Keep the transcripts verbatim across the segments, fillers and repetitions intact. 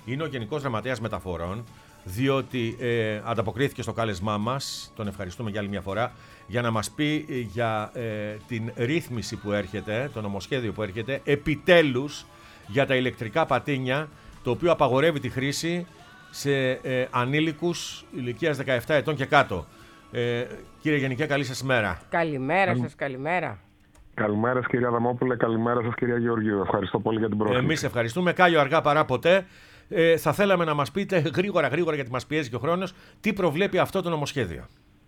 είναι ο Γενικός Γραμματέας Μεταφορών, διότι ε, ανταποκρίθηκε στο κάλεσμά μας, τον ευχαριστούμε για άλλη μια φορά, για να μας πει για ε, την ρύθμιση που έρχεται, το νομοσχέδιο που έρχεται, επιτέλους για τα ηλεκτρικά πατίνια, το οποίο απαγορεύει τη χρήση σε ε, ανήλικους ηλικίας δεκαεπτά ετών και κάτω. Ε, κύριε Γενικέ, καλή σας μέρα. Καλημέρα σας, καλημέρα. Καλημέρα σας, κυρία Αδαμόπουλε, καλημέρα σας, κυρία Γεωργίου. Ευχαριστώ πολύ για την πρόσκληση. Εμείς ευχαριστούμε. Κάλλιο αργά παρά ποτέ. Ε, θα θέλαμε να μας πείτε γρήγορα γρήγορα, γιατί μας πιέζει και ο χρόνος, τι προβλέπει αυτό το νομοσχέδιο.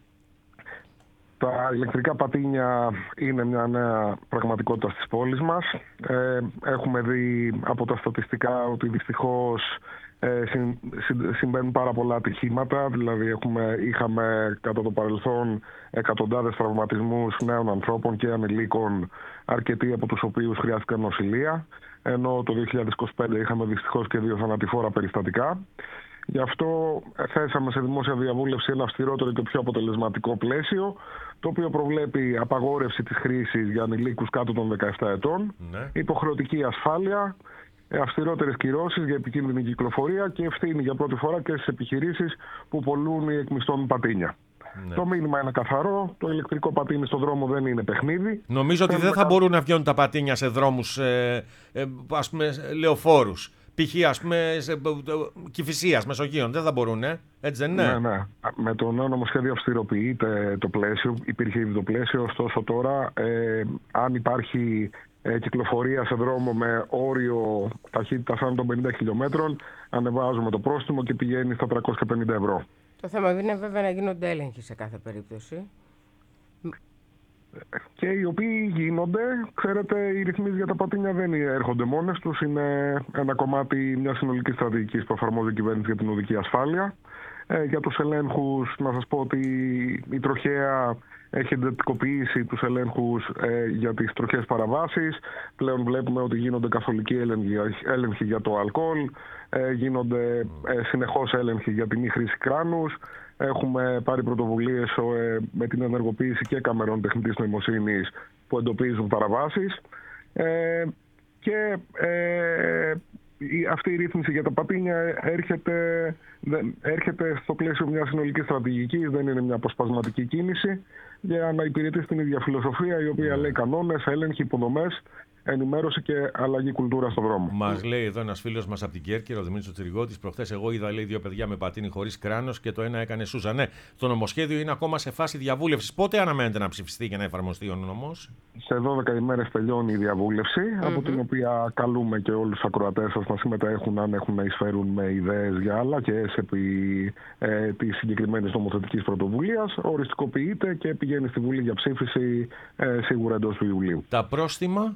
Τα ηλεκτρικά πατίνια είναι μια νέα πραγματικότητα στις πόλεις μας. Ε, έχουμε δει από τα στατιστικά ότι δυστυχώς ε, συν, συν, συμβαίνουν πάρα πολλά ατυχήματα. Δηλαδή έχουμε, είχαμε κατά το παρελθόν εκατοντάδες τραυματισμούς νέων ανθρώπων και ανηλίκων, αρκετοί από τους οποίους χρειάστηκαν νοσηλεία. Ενώ το δύο χιλιάδες είκοσι πέντε είχαμε δυστυχώς και δύο θανατηφόρα περιστατικά. Γι' αυτό θέσαμε σε δημόσια διαβούλευση ένα αυστηρότερο και πιο αποτελεσματικό πλαίσιο, το οποίο προβλέπει απαγόρευση της χρήσης για ανηλίκους κάτω των δεκαεπτά ετών, ναι. υποχρεωτική ασφάλεια, αυστηρότερες κυρώσεις για επικίνδυνη κυκλοφορία και ευθύνη για πρώτη φορά και στις επιχειρήσεις που πωλούν ή εκμισθώνουν πατίνια. Ναι. Το μήνυμα είναι καθαρό. Το ηλεκτρικό πατίνι στον δρόμο δεν είναι παιχνίδι. Νομίζω ότι δεν θα μπορούν να βγαίνουν τα πατίνια σε δρόμους, ε, ε, ας πούμε, λεωφόρους. Π.χ. ας πούμε Κηφισίας, Μεσογείων. Δεν θα μπορούν, ε? Έτσι δεν είναι? Ναι, ναι. Με το νέο νομοσχέδιο αυστηροποιείται το πλαίσιο. Υπήρχε ήδη το πλαίσιο. Ωστόσο τώρα, ε, αν υπάρχει ε, κυκλοφορία σε δρόμο με όριο ταχύτητας άνω των πενήντα χιλιόμετρων, ανεβάζουμε το πρόστιμο και πηγαίνει στα τριακόσια πενήντα ευρώ. Το θέμα είναι βέβαια να γίνονται έλεγχοι σε κάθε περίπτωση. Και οι οποίοι γίνονται, ξέρετε, οι ρυθμίσεις για τα πατίνια δεν έρχονται μόνες τους. Είναι ένα κομμάτι μιας συνολικής στρατηγικής που εφαρμόζει η κυβέρνηση για την οδική ασφάλεια. Ε, για τους ελέγχους, να σας πω ότι η τροχέα έχει εντατικοποιήσει τους ελέγχους ε, για τις τροχές παραβάσεις. Πλέον βλέπουμε ότι γίνονται καθολικοί έλεγχοι, έλεγχοι για το αλκοόλ, ε, γίνονται ε, συνεχώς έλεγχοι για τη μη χρήση κράνους. Έχουμε πάρει πρωτοβουλίες ε, με την ενεργοποίηση και καμερών τεχνητής νοημοσύνης που εντοπίζουν παραβάσεις. Ε, και ε, η, αυτή η ρύθμιση για τα πατίνια έρχεται, δεν, έρχεται στο πλαίσιο μιας συνολικής στρατηγικής, δεν είναι μια αποσπασματική κίνηση, για να υπηρετήσει την ίδια φιλοσοφία, η οποία λέει κανόνες, έλεγχοι, υποδομές, ενημέρωση και αλλαγή κουλτούρα στον δρόμο. Μας λέει εδώ ένας φίλος μας από την Κέρκυρα, ο Δημήτρης Τσιριγώτης, προχθές εγώ είδα, λέει, δύο παιδιά με πατίνι χωρίς κράνος και το ένα έκανε σούζα. Ναι, το νομοσχέδιο είναι ακόμα σε φάση διαβούλευσης. Πότε αναμένεται να ψηφιστεί και να εφαρμοστεί ο νόμος? Σε δώδεκα ημέρες τελειώνει η διαβούλευση, mm-hmm. από την οποία καλούμε και όλους τους ακροατές σας να συμμετέχουν, αν έχουν να εισφέρουν με ιδέες για αλλαγές επί ε, της συγκεκριμένης νομοθετικής πρωτοβουλίας. Οριστικοποιείται και πηγαίνει στη Βουλή για ψήφιση ε, σίγουρα εντός του Ιουλίου. Τα πρόστιμα.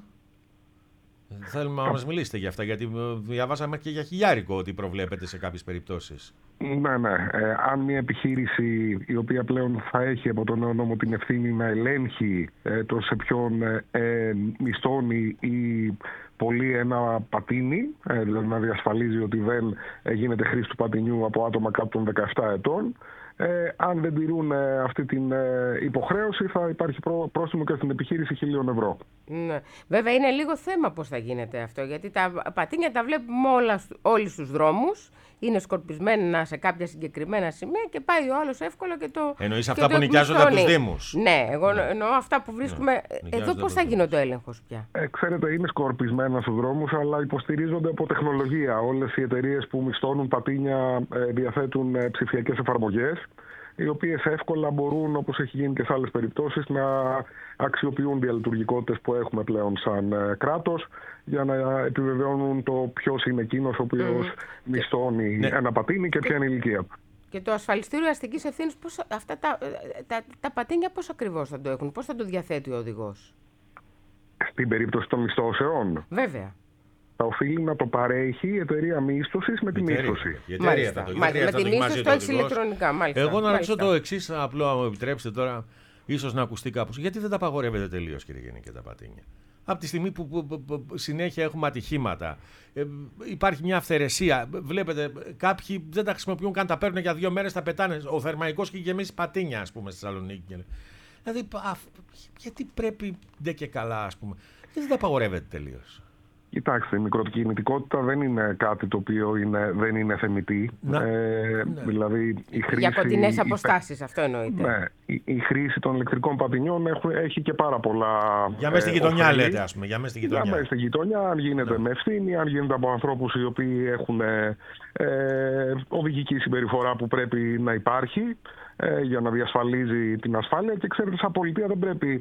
Θέλουμε να μας μιλήσετε για αυτά, γιατί διαβάσαμε και για χιλιάρικο ότι προβλέπεται σε κάποιες περιπτώσεις. Ναι, ναι. Ε, αν μια επιχείρηση η οποία πλέον θα έχει από τον νέο νόμο την ευθύνη να ελέγχει ε, το σε ποιον ε, ε, μισθώνει ή πωλεί ένα πατίνι, ε, δηλαδή να διασφαλίζει ότι δεν ε, γίνεται χρήση του πατινιού από άτομα κάτω των δεκαεπτά ετών, Ε, αν δεν τηρούν ε, αυτή την ε, υποχρέωση, θα υπάρχει πρό, πρόστιμο και στην επιχείρηση χιλίων ευρώ. Ναι. Βέβαια είναι λίγο θέμα πώς θα γίνεται αυτό, γιατί τα πατίνια τα βλέπουμε όλα, όλοι στους δρόμους, είναι σκορπισμένα σε κάποια συγκεκριμένα σημεία και πάει ο άλλος εύκολα και το. Εννοείς αυτά που νοικιάζονται από τους Δήμους? Ναι, εγώ ναι. εννοώ αυτά που βρίσκουμε. Ναι. Εδώ πώς θα γίνεται ο έλεγχος πια? Ε, ξέρετε, είναι σκορπισμένα στους δρόμους, αλλά υποστηρίζονται από τεχνολογία. Όλες οι εταιρείες που μισθώνουν πατίνια ε, διαθέτουν ε, ψηφιακές εφαρμογές, οι οποίες εύκολα μπορούν, όπως έχει γίνει και σε άλλες περιπτώσεις, να αξιοποιούν διαλειτουργικότητες που έχουμε πλέον σαν ε, κράτος, για να επιβεβαιώνουν το ποιος είναι εκείνος ο οποίος mm. μισθώνει ναι. ένα πατίνι και ποια είναι η ηλικία του. Και το ασφαλιστήριο αστικής ευθύνης, πώς, αυτά τα, τα, τα πατίνια πώς ακριβώς θα το έχουν, πώς θα το διαθέτει ο οδηγός? Στην περίπτωση των μισθώσεων. Βέβαια. Θα οφείλει να το παρέχει η εταιρεία μίσθωσης με τη μίσθωση. Η εταιρεία θα το, η εταιρεία με θα τη το μίσθωση το έχεις ηλεκτρονικά. Μάλιστα. Εγώ να ρωτήσω μάλιστα. το εξής, απλό, αν μου επιτρέψετε τώρα, ίσως να ακουστεί κάπως. Γιατί δεν τα απαγορεύετε τελείως, κύριε Γενικέ, τα πατίνια? Από τη στιγμή που, που, που, που συνέχεια έχουμε ατυχήματα, ε, υπάρχει μια αυθαιρεσία. Βλέπετε, κάποιοι δεν τα χρησιμοποιούν καν, τα παίρνουν για δύο μέρες, τα πετάνε. Ο Θερμαϊκός έχει γεμίσει πατίνια, ας πούμε, στη Θεσσαλονίκη. Δηλαδή, α, γιατί πρέπει ντε και καλά, ας πούμε, γιατί δεν τα απαγορεύετε τελείως? Κοιτάξτε, η μικροκινητικότητα δεν είναι κάτι το οποίο είναι, δεν είναι θεμιτή. Ναι. Ε, ναι. Δηλαδή, η χρήση, για κοντινές αποστάσεις, αυτό εννοείται. Ναι, η, η χρήση των ηλεκτρικών πατινιών έχουν, έχει και πάρα πολλά. Για μέσα στη ε, γειτονιά, ωφέλη. λέτε, ας πούμε. Για μέσα στη γειτονιά. Για μέσα στη γειτονιά, αν γίνεται ναι. με ευθύνη, αν γίνεται από ανθρώπους οι οποίοι έχουν ε, ε, οδηγική συμπεριφορά που πρέπει να υπάρχει ε, για να διασφαλίζει την ασφάλεια. Και ξέρετε, σαν πολιτεία δεν πρέπει.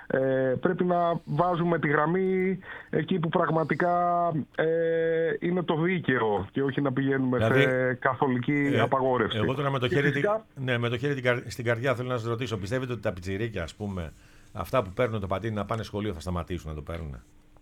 Ε, πρέπει να βάζουμε τη γραμμή εκεί που πραγματικά ε, είναι το δίκαιο και όχι να πηγαίνουμε δηλαδή, σε καθολική ε, απαγόρευση. Εγώ τώρα με το, χέρι, φυσικά, ναι, με το χέρι στην καρδιά θέλω να σας ρωτήσω, πιστεύετε ότι τα πιτσιρίκια, ας πούμε, αυτά που παίρνουν το πατίνι να πάνε σχολείο θα σταματήσουν να το παίρνουν?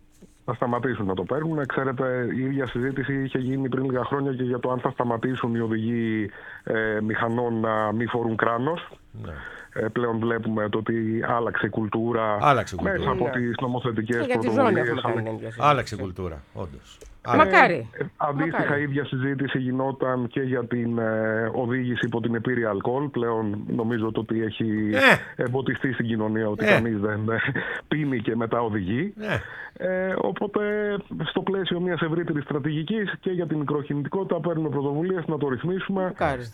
Θα σταματήσουν να το παίρνουν. Ξέρετε, η ίδια συζήτηση είχε γίνει πριν λίγα χρόνια και για το αν θα σταματήσουν οι οδηγοί ε, μηχανών να μην φορούν κράνος. Ναι. Ε, πλέον βλέπουμε το ότι άλλαξε η κουλτούρα, άλλαξε κουλτούρα. μέσα από ναι. τις νομοθετικές πρωτοβουλίες. Άλλαξε η κουλτούρα, όντως. Ε, Μακάρι. Ε, αντίστοιχα, Μακάρι. η ίδια συζήτηση γινόταν και για την ε, οδήγηση υπό την επίρρεια αλκοόλ. Πλέον νομίζω ότι έχει ε. εμποτιστεί στην κοινωνία ότι ε. κανείς δεν ε, πίνει και μετά οδηγεί. Ε. Ε, οπότε, στο πλαίσιο μιας ευρύτερης στρατηγικής και για την μικροκινητικότητα, παίρνουμε πρωτοβουλίες να το ρυθμίσουμε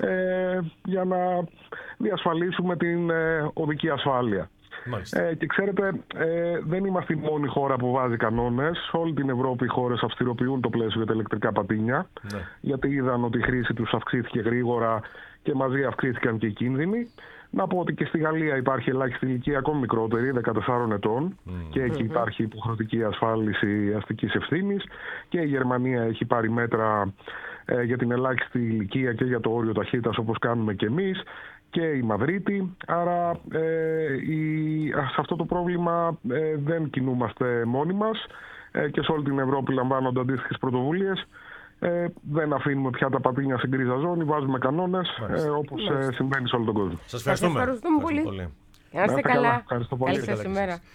ε, για να διασφαλίσουμε την ε, οδική ασφάλεια. Ε, και ξέρετε, ε, δεν είμαστε η μόνη χώρα που βάζει κανόνες. Σε όλη την Ευρώπη οι χώρες αυστηροποιούν το πλαίσιο για τα ηλεκτρικά πατίνια. Ναι. Γιατί είδαν ότι η χρήση τους αυξήθηκε γρήγορα και μαζί αυξήθηκαν και οι κίνδυνοι. Να πω ότι και στη Γαλλία υπάρχει ελάχιστη ηλικία ακόμη μικρότερη, δεκατεσσάρων ετών, mm. και εκεί mm-hmm. υπάρχει υποχρεωτική ασφάλιση αστικής ευθύνης. Και η Γερμανία έχει πάρει μέτρα ε, για την ελάχιστη ηλικία και για το όριο ταχύτητας, όπως κάνουμε και εμείς. Και η Μαδρίτη, άρα ε, η, σε αυτό το πρόβλημα ε, δεν κινούμαστε μόνοι μας ε, και σε όλη την Ευρώπη λαμβάνονται αντίστοιχες πρωτοβουλίες. Ε, δεν αφήνουμε πια τα πατίνια σε γκρίζα ζώνη, βάζουμε κανόνες ε, όπως ε, συμβαίνει σε όλο τον κόσμο. Σας ευχαριστούμε. Σας ευχαριστούμε πολύ. πολύ. Να είστε καλά. Ευχαριστώ πολύ. Καλή σας ημέρα.